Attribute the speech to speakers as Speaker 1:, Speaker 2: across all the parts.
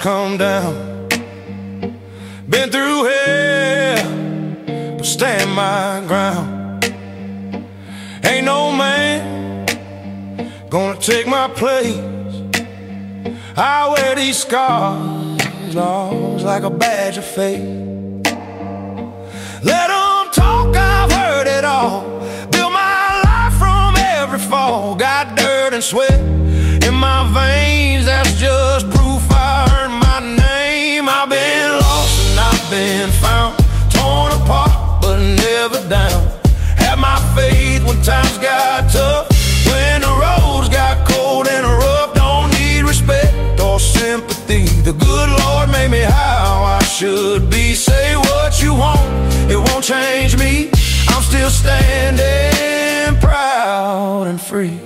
Speaker 1: come down. Been through hell, but stand my ground. Ain't no man gonna take my place. I wear these scars, Lord, like a badge of faith. Let them talk, I've heard it all. Built my life from every fall. Got dirt and sweat in my veins, that's just proof I earned my name. I've been lost and I've been found, torn apart but never down. Had my faith when times got tough, when the roads got cold and rough. Don't need respect or sympathy, the good Lord made me how I should be. Say what you want, it won't change me. I'm still standing proud and free.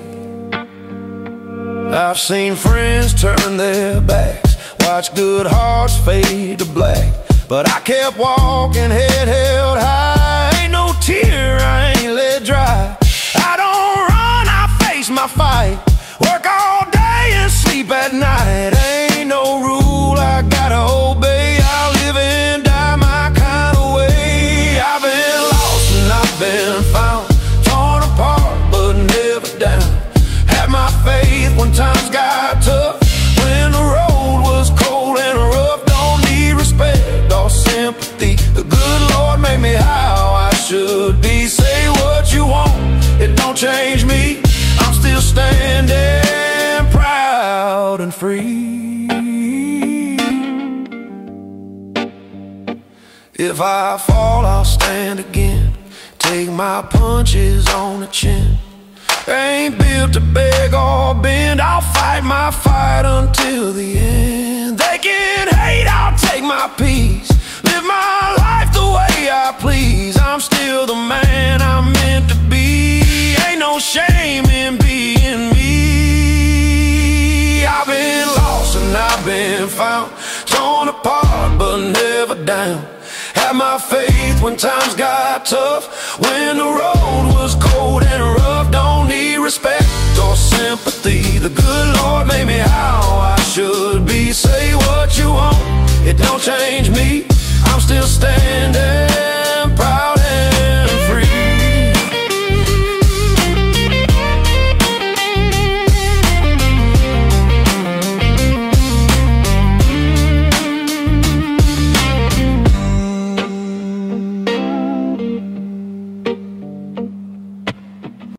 Speaker 1: I've seen friends turn their backs, watch good hearts fade to black, but I kept walking, head held high. Ain't no tear I ain't let dry. I don't run, I face my fight, work all day and sleep at night. Ain't no rule I gotta obey, I live and die my kind of way. I've been lost and I've been found, torn apart but never down. Had my faith when times got tough, when the road was cold and rough. Don't need respect or sympathy, the good Lord made me how I should be. Say what you want, it don't change me. I'm still standing proud and free. If I fall, I'll stand again, take my punches on the chin. Ain't built to beg or bend, I'll fight my fight until the end. They can hate, I'll take my peace, live my life the way I please. I'm still the man I'm meant to be, ain't no shame in being me. I've been lost and I've been found, torn apart but never down. Had my faith when times got tough, when the road was cold and rough. Don't need respect or sympathy, the good Lord made me how I should be. Say what you want, it don't change